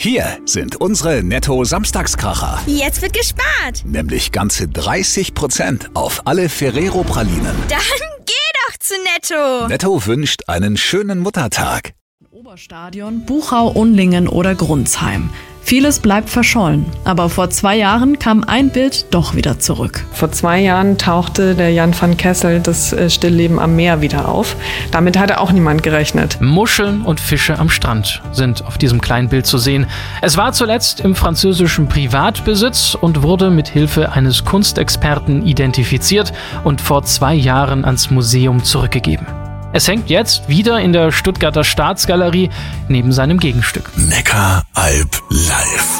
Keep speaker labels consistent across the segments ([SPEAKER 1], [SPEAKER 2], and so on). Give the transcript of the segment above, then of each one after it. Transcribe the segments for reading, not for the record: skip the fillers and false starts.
[SPEAKER 1] Hier sind unsere Netto-Samstagskracher.
[SPEAKER 2] Jetzt wird gespart.
[SPEAKER 1] Nämlich ganze 30% auf alle Ferrero-Pralinen.
[SPEAKER 2] Dann geh doch zu Netto.
[SPEAKER 1] Netto wünscht einen schönen Muttertag.
[SPEAKER 3] Oberstadion, Buchau, Unlingen oder Grunsheim. Vieles bleibt verschollen, aber vor 2 Jahren kam ein Bild doch wieder zurück.
[SPEAKER 4] Vor 2 Jahren tauchte der Jan van Kessel das Stillleben am Meer wieder auf. Damit hatte auch niemand gerechnet.
[SPEAKER 5] Muscheln und Fische am Strand sind auf diesem kleinen Bild zu sehen. Es war zuletzt im französischen Privatbesitz und wurde mit Hilfe eines Kunstexperten identifiziert und vor 2 Jahren ans Museum zurückgegeben. Es hängt jetzt wieder in der Stuttgarter Staatsgalerie neben seinem Gegenstück.
[SPEAKER 1] Neckaralb live.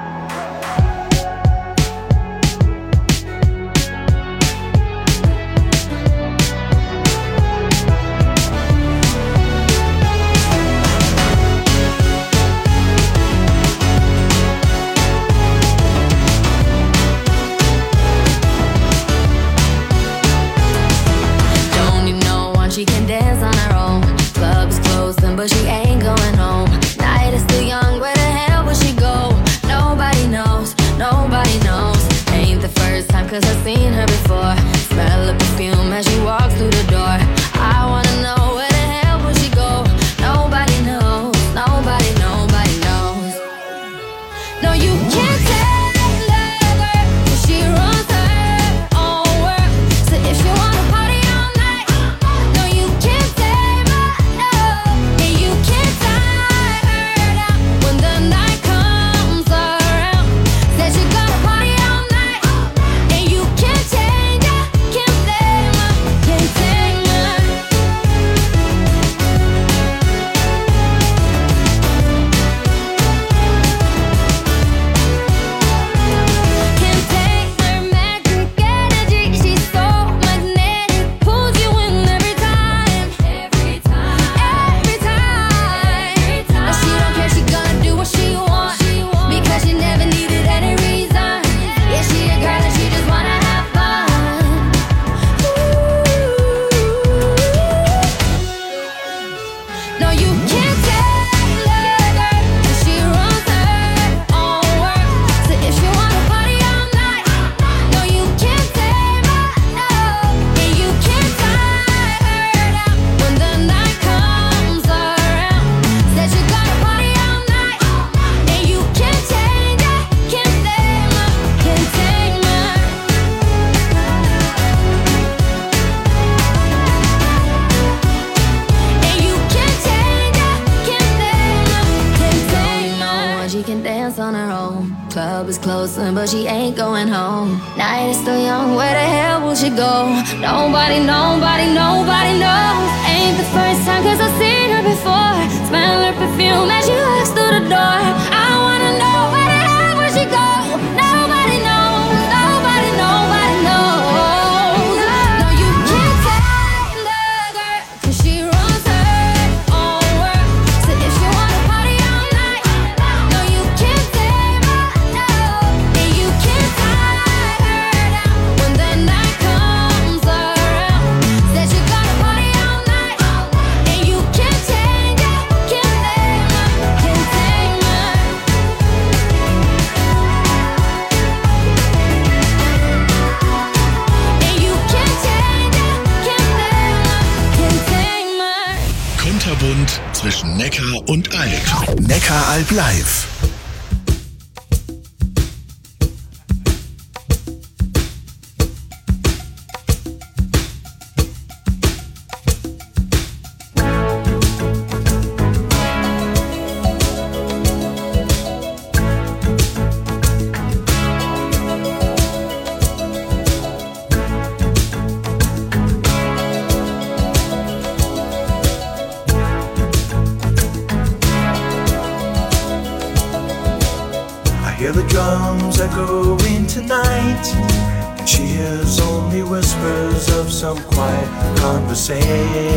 [SPEAKER 6] She can dance on her own. Club's closing, but she ain't going home. Night is still young, where the hell will she go? Nobody knows, nobody knows. Ain't the first time, cause I've seen her before. Smell of perfume as she walks through the door. I wanna know where the hell will she go? Nobody knows, nobody, nobody knows. No, you can't tell her, cause she runs her own world. So if you wanna party all night, no, you can't save her, no. And you can't tie her down when the night comes around. Said you gotta party all night, and you can't change her, can't blame her, can't tame her. Can't take her magic energy. She's so magnetic, pulls you in every time, every time, every time. But she don't care, she gonna do what she wants, because she never needed any reason. Yeah, she a girl and she just wanna have fun. No, you can't tell her, cause she runs her own world. So if you wanna party all night, no, you can't save her, no. And you can't tie her down when the night comes around. Said you gotta party all night, and you can't change her, can't blame her, can't tame her. And you can't change her, can't blame her, can't tame her. She can dance on her own. Club is closing, but she ain't going home. Night is still young, where the hell will she go? Nobody, nobody, nobody knows. Ain't the first time, cause I've seen her before. Smell her perfume as she walks through the door. I wanna know where the hell will she go? Nobody knows, nobody, nobody knows. No, you can't tell her, cause she runs her own world. So if you wanna party all night, no, you can't save her, no. And you can't tie her down when the night comes around. Said you gotta party all night, and you can't change her, can't blame her, can't tame her. And you can't change her, can't blame her, can't tame her.
[SPEAKER 7] Kunterbunt zwischen Neckar und Alb.
[SPEAKER 1] Neckaralb live.
[SPEAKER 8] I hear the drums echoing tonight, and she hears only whispers of some quiet conversation.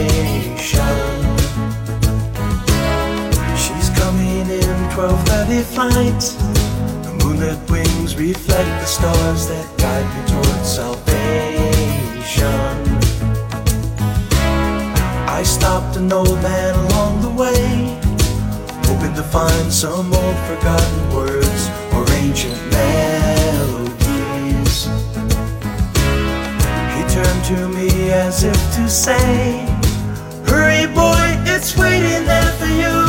[SPEAKER 8] She's coming in 12:30 flight. The moonlit wings reflect the stars that guide me towards salvation. I stopped an old man along the way, hoping to find some old forgotten words or ancient melodies. He turned to me as if to say, hurry boy, it's waiting there for you.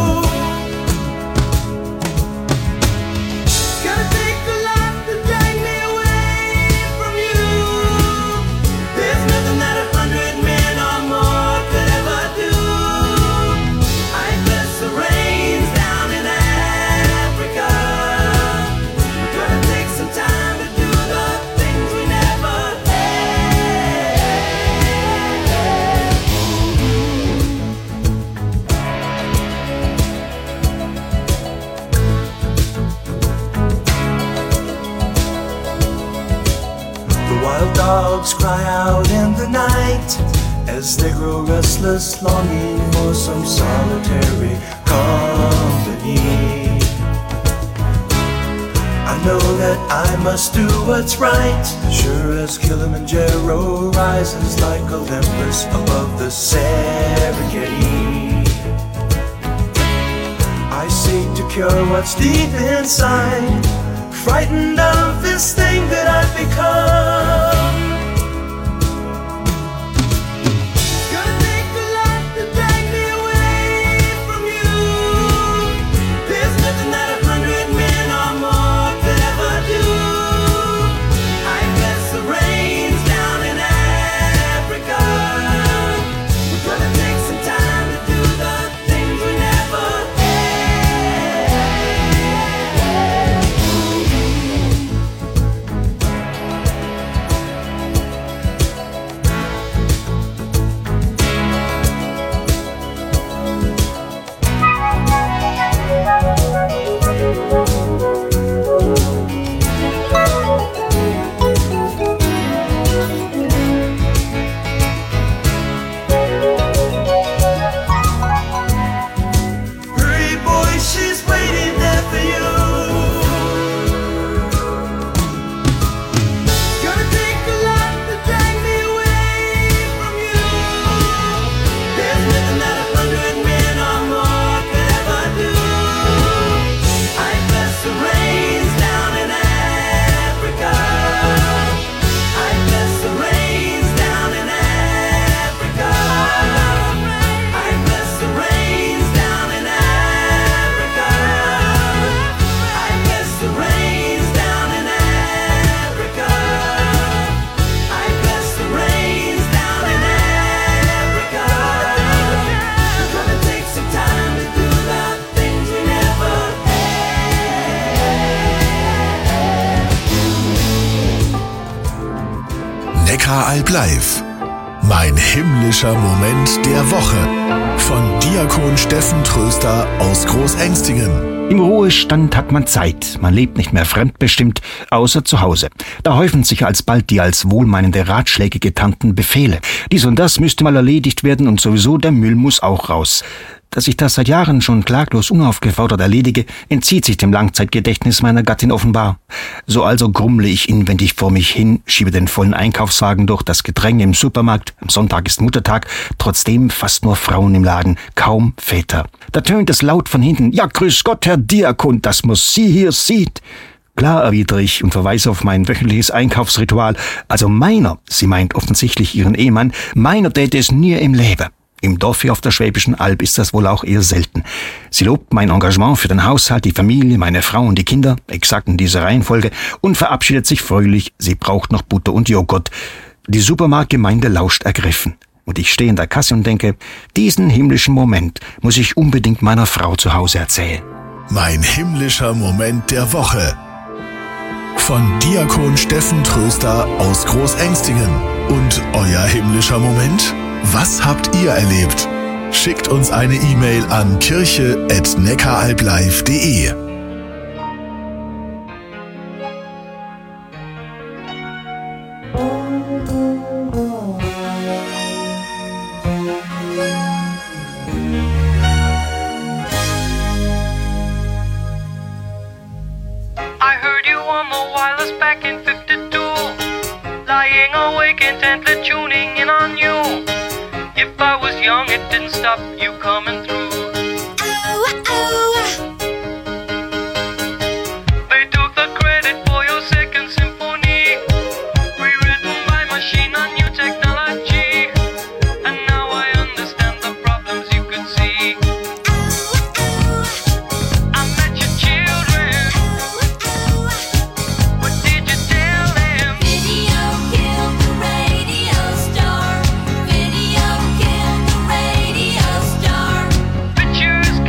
[SPEAKER 8] Gonna take a lot to drag me away from you. There's nothing that 100 men or more could ever do. I bless the rains down in Africa. Gonna take some time to do the things we never Wild dogs cry out in the night as they grow restless, longing for some solitary company. I know that I must do what's right, sure as Kilimanjaro rises like Olympus above the Serengeti. I seek to cure what's deep inside, frightened of this thing that I've become. Gonna take a lot to drag me away from you. There's nothing that 100 men or more could ever do. I bless the rains down in Africa. We're gonna take some time to do the things we never
[SPEAKER 7] Neckar-Alb live. Mein himmlischer Moment der Woche. Von Diakon Steffen Tröster aus Großengstingen.
[SPEAKER 9] Im Ruhestand hat man Zeit. Man lebt nicht mehr fremdbestimmt, außer zu Hause. Da häufen sich alsbald die als wohlmeinende Ratschläge getarnten Befehle. Dies und das müsste mal erledigt werden und sowieso der Müll muss auch raus. Dass ich das seit Jahren schon klaglos unaufgefordert erledige, entzieht sich dem Langzeitgedächtnis meiner Gattin offenbar. So also grummle ich inwendig vor mich hin, schiebe den vollen Einkaufswagen durch das Gedränge im Supermarkt. Am Sonntag ist Muttertag, trotzdem fast nur Frauen im Laden, kaum Väter. Da tönt es laut von hinten: Ja, grüß Gott, Herr Diakon, dass man Sie hier sieht. Klar, erwidere ich und verweise auf mein wöchentliches Einkaufsritual. Also meiner, sie meint offensichtlich ihren Ehemann, meiner täte es nie im Leben. Im Dorf hier auf der Schwäbischen Alb ist das wohl auch eher selten. Sie lobt mein Engagement für den Haushalt, die Familie, meine Frau und die Kinder, exakt in dieser Reihenfolge, und verabschiedet sich fröhlich, sie braucht noch Butter und Joghurt. Die Supermarktgemeinde lauscht ergriffen. Und ich stehe in der Kasse und denke, diesen himmlischen Moment muss ich unbedingt meiner Frau zu Hause erzählen.
[SPEAKER 7] Mein himmlischer Moment der Woche. Von Diakon Steffen Tröster aus Großengstingen. Und euer himmlischer Moment? Was habt ihr erlebt? Schickt uns eine E-Mail an kirche@neckaralblive.de.
[SPEAKER 10] I heard you on the wireless back in 52, lying awake intently tuning in on you. If I was young, it didn't stop you coming through.